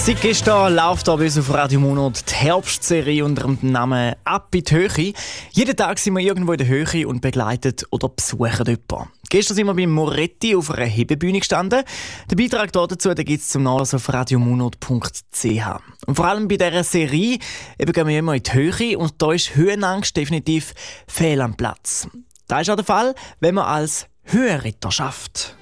Seit gestern läuft bei uns auf Radio Monat die Herbstserie unter dem Namen «Ab in die Höhe». Jeden Tag sind wir irgendwo in der Höhe und begleiten oder besuchen jemanden. Gestern sind wir beim Moretti auf einer Hebebühne gestanden. Den Beitrag dazu gibt es zum Nachlesen auf radiomonat.ch. Und vor allem bei dieser Serie gehen wir immer in die Höhe und da ist Höhenangst definitiv fehl am Platz. Das ist auch der Fall, wenn man als Höhenritter schafft.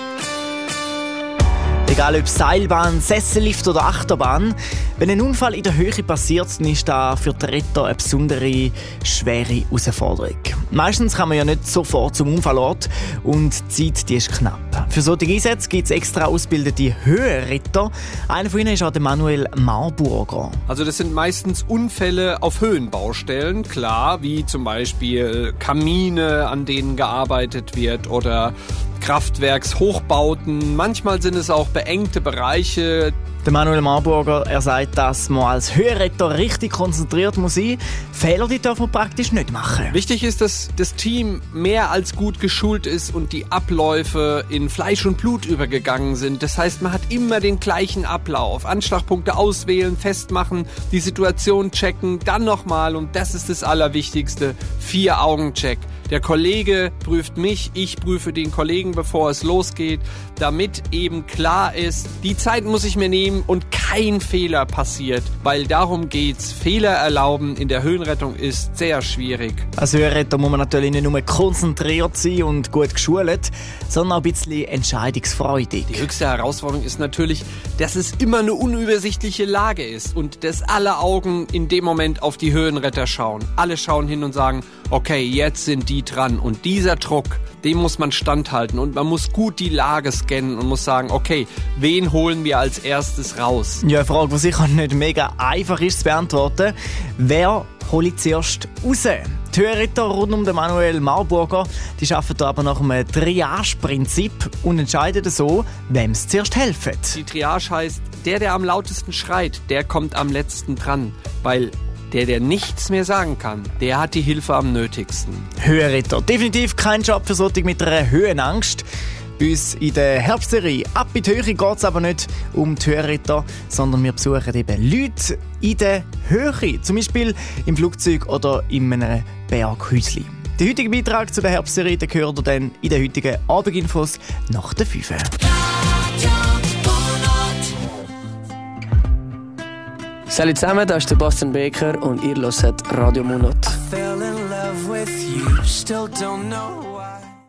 Egal ob Seilbahn, Sessellift oder Achterbahn, wenn ein Unfall in der Höhe passiert, dann ist das für die Retter eine besondere, schwere Herausforderung. Meistens kann man ja nicht sofort zum Unfallort und die Zeit die ist knapp. Für solche Einsätze gibt es extra ausgebildete Höhenritter. Einer von ihnen ist auch der Manuel Marburger. Also das sind meistens Unfälle auf Höhenbaustellen, klar, wie zum Beispiel Kamine, an denen gearbeitet wird oder Kraftwerkshochbauten. Manchmal sind es auch beengte Bereiche. Der Manuel Marburger, er sagt, dass man als Höhenretter richtig konzentriert muss sein. Fehler, die darf man praktisch nicht machen. Wichtig ist, dass das Team mehr als gut geschult ist und die Abläufe in Fleisch und Blut übergegangen sind. Das heißt, man hat immer den gleichen Ablauf. Anschlagpunkte auswählen, festmachen, die Situation checken, dann nochmal, und das ist das Allerwichtigste, 4-Augen-Check. Der Kollege prüft mich, ich prüfe den Kollegen, bevor es losgeht, damit eben klar ist, die Zeit muss ich mir nehmen und kein Fehler passiert, weil darum geht's. Fehler erlauben in der Höhenrettung ist sehr schwierig. Als Höhenretter muss man natürlich nicht nur konzentriert sein und gut geschult, sondern auch ein bisschen entscheidungsfreudig. Die höchste Herausforderung ist natürlich, dass es immer eine unübersichtliche Lage ist und dass alle Augen in dem Moment auf die Höhenretter schauen. Alle schauen hin und sagen, okay, jetzt sind die dran, und dieser Druck, dem muss man standhalten und man muss gut die Lage scannen und muss sagen, okay, wen holen wir als erstes raus? Ja, eine Frage, die sicher nicht mega einfach ist zu beantworten. Wer hole ich zuerst raus? Die Höhenritter rund um den Manuel Marburger, die arbeiten aber nach einem Triage-Prinzip und entscheiden so, wem es zuerst helfen. Die Triage heißt, der am lautesten schreit, der kommt am letzten dran, weil der nichts mehr sagen kann, der hat die Hilfe am nötigsten. Höhenritter, definitiv kein Job für solche mit einer Höhenangst. Bei uns in der Herbstserie «Ab in die Höhe» geht es aber nicht um die Höhenritter, sondern wir besuchen eben Leute in der Höhe, zum Beispiel im Flugzeug oder in einem Berghäuschen. Der heutige Beitrag zu der Herbstserie gehört ihr dann in den heutigen Abendinfos nach der 5. Salut zusammen, das ist Sebastian Becker und ihr hört Radio Monat. I fell in love with you, still don't know